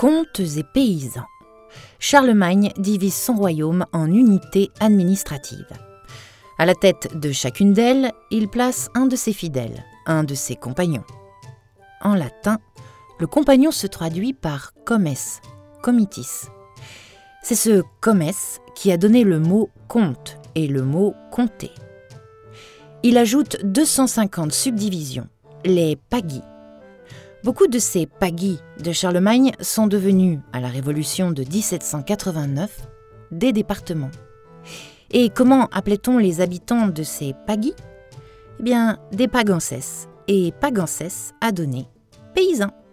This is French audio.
Comtes et paysans. Charlemagne divise son royaume en unités administratives. À la tête de chacune d'elles, il place un de ses fidèles, un de ses compagnons. En latin, le compagnon se traduit par comes, comitis. C'est ce comes qui a donné le mot comte et le mot comté. Il ajoute 250 subdivisions, les pagis. Beaucoup de ces pagis de Charlemagne sont devenus, à la Révolution de 1789, des départements. Et comment appelait-on les habitants de ces pagis ? Eh bien, des pagances. Et pagances a donné paysans.